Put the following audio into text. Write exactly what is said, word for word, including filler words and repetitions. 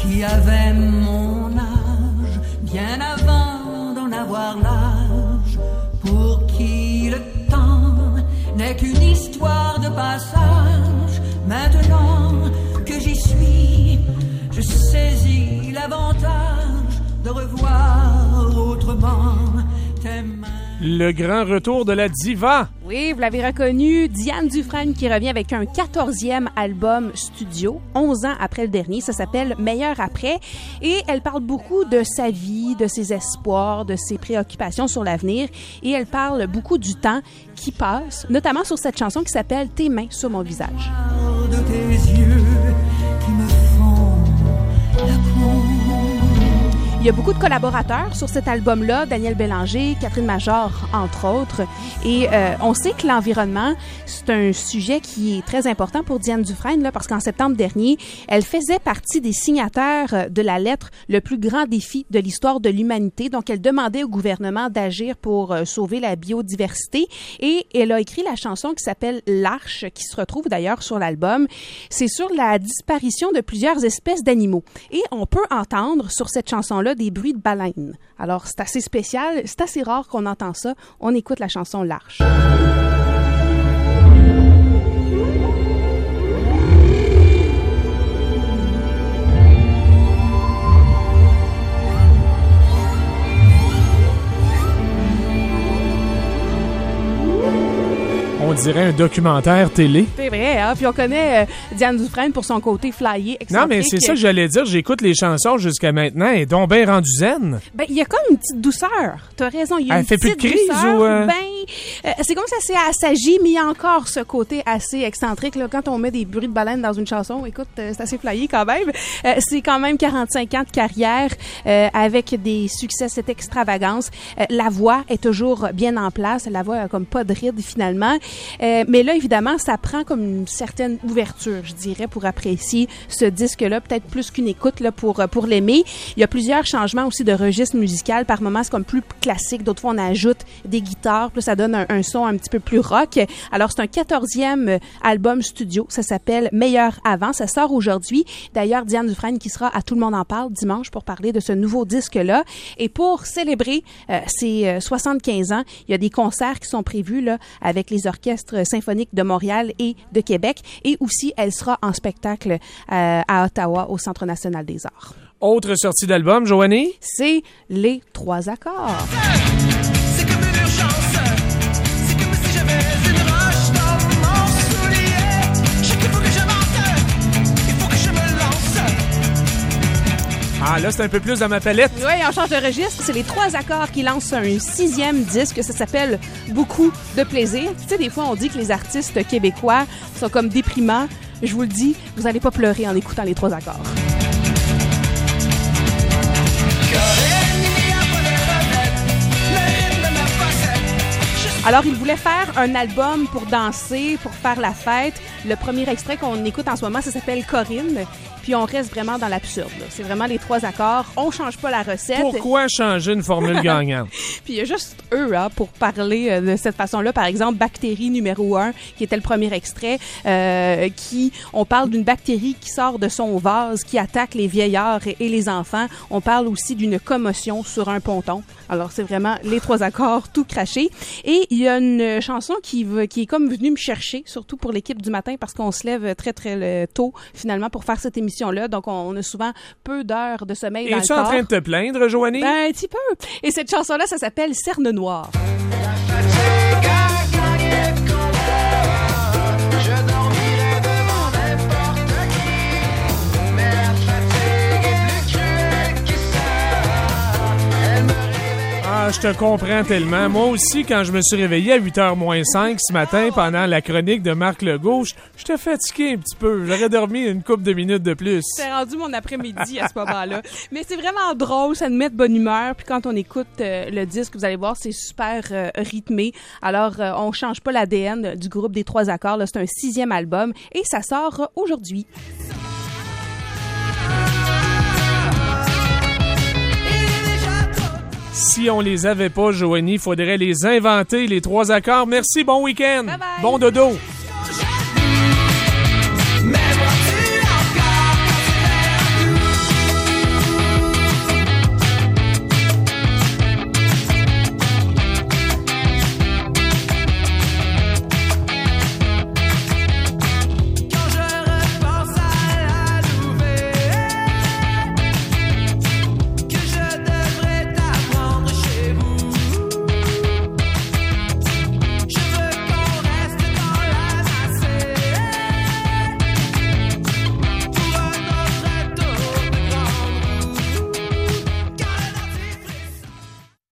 qui avait mon âge, bien avant d'en avoir l'âge, pour qui le temps n'est qu'une histoire de passage. Maintenant que j'y suis, je saisis l'avantage de revoir autrement tes mains. Le grand retour de la diva. Oui, vous l'avez reconnu, Diane Dufresne qui revient avec un quatorzième album studio, onze ans après le dernier. Ça s'appelle Meilleur après. Et elle parle beaucoup de sa vie, de ses espoirs, de ses préoccupations sur l'avenir. Et elle parle beaucoup du temps qui passe, notamment sur cette chanson qui s'appelle Tes mains sur mon visage. De tes yeux qui me font la cour. Il y a beaucoup de collaborateurs sur cet album-là, Daniel Bélanger, Catherine Major, entre autres. Et euh, on sait que l'environnement, c'est un sujet qui est très important pour Diane Dufresne, là, parce qu'en septembre dernier, elle faisait partie des signataires de la lettre « Le plus grand défi de l'histoire de l'humanité ». Donc, elle demandait au gouvernement d'agir pour euh, sauver la biodiversité. Et elle a écrit la chanson qui s'appelle « L'Arche », qui se retrouve d'ailleurs sur l'album. C'est sur la disparition de plusieurs espèces d'animaux. Et on peut entendre sur cette chanson-là des bruits de baleines. Alors, c'est assez spécial, c'est assez rare qu'on entend ça. On écoute la chanson L'Arche. On dirait un documentaire télé. C'est vrai, hein? Puis on connaît euh, Diane Dufresne pour son côté flyé, excentrique. Non, mais c'est ça que j'allais dire. J'écoute les chansons jusqu'à maintenant et donc bien rendu zen. Ben, il y a comme une petite douceur. T'as raison, il y a Elle une fait petite plus de crise douceur. ou... Euh... Ben, euh, c'est comme ça s'est assagi, mais il y a encore ce côté assez excentrique. Là, quand on met des bruits de baleine dans une chanson, écoute, euh, c'est assez flyé quand même. Euh, c'est quand même quarante-cinq ans de carrière euh, avec des succès, cette extravagance. Euh, la voix est toujours bien en place. La voix a comme pas de ride finalement. Euh, mais là, évidemment, ça prend comme une certaine ouverture, je dirais, pour apprécier ce disque-là, peut-être plus qu'une écoute là, pour, pour l'aimer. Il y a plusieurs changements aussi de registre musical. Par moments, c'est comme plus classique. D'autres fois, on ajoute des guitares. Puis ça donne un, un son un petit peu plus rock. Alors, c'est un quatorzième album studio. Ça s'appelle Meilleur avant. Ça sort aujourd'hui. D'ailleurs, Diane Dufresne qui sera à Tout le monde en parle dimanche pour parler de ce nouveau disque-là. Et pour célébrer euh, ses euh, soixante-quinze ans, il y a des concerts qui sont prévus là, avec les orchestres symphoniques de Montréal et de Québec. Et aussi, elle sera en spectacle euh, à Ottawa, au Centre national des arts. Autre sortie d'album, Joanie? C'est Les Trois Accords. C'est comme une urgence. C'est comme si j'avais une roche dans mon soulier. Je sais qu'il faut que j'avance. Il faut que je me lance. Ah, là, c'est un peu plus dans ma palette. Oui, on change de registre. C'est Les Trois Accords qui lancent un sixième disque. Ça s'appelle Beaucoup de plaisir. Tu sais, des fois, on dit que les artistes québécois sont comme déprimants. Je vous le dis, vous n'allez pas pleurer en écoutant Les Trois Accords. Alors, il voulait faire un album pour danser, pour faire la fête. Le premier extrait qu'on écoute en ce moment, ça s'appelle Corinne. Puis on reste vraiment dans l'absurde. Là. C'est vraiment les trois accords. On change pas la recette. Pourquoi changer une formule gagnante? Puis il y a juste eux hein, pour parler euh, de cette façon-là. Par exemple, Bactérie numéro un, qui était le premier extrait, euh, qui on parle d'une bactérie qui sort de son vase, qui attaque les vieillards et, et les enfants. On parle aussi d'une commotion sur un ponton. Alors c'est vraiment les trois accords tout craché. Et il y a une chanson qui, qui est comme venue me chercher, surtout pour l'équipe du matin, parce qu'on se lève très très tôt finalement pour faire cette émission là, donc on a souvent peu d'heures de sommeil dans le corps. Es-tu en train de te plaindre, Joanie? Ben, un petit peu. Et cette chanson-là, ça s'appelle Cerne Noire. Ah, je te comprends tellement. Moi aussi, quand je me suis réveillé à huit heures moins cinq ce matin pendant la chronique de Marc Legault, j'étais fatigué un petit peu. J'aurais dormi une couple de minutes de plus. C'est rendu mon après-midi à ce moment-là. Mais c'est vraiment drôle, ça nous met de bonne humeur. Puis quand on écoute euh, le disque, vous allez voir, c'est super euh, rythmé. Alors, euh, on change pas l'A D N du groupe des Trois Accords. Là, c'est un sixième album et ça sort euh, aujourd'hui. Si on les avait pas, Joanie, il faudrait les inventer, les trois accords. Merci, bon week-end. Bye bye. Bon dodo.